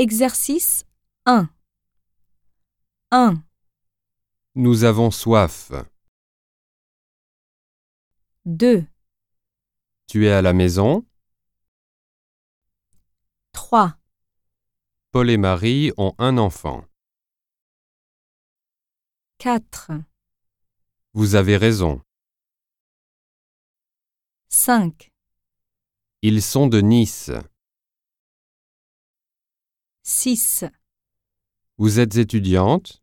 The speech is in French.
Exercice 1. 1, Nous avons soif. 2, Tu es à la maison? 3, Paul et Marie ont un enfant. 4, Vous avez raison. 5, Ils sont de Nice. 6. Vous êtes étudiante?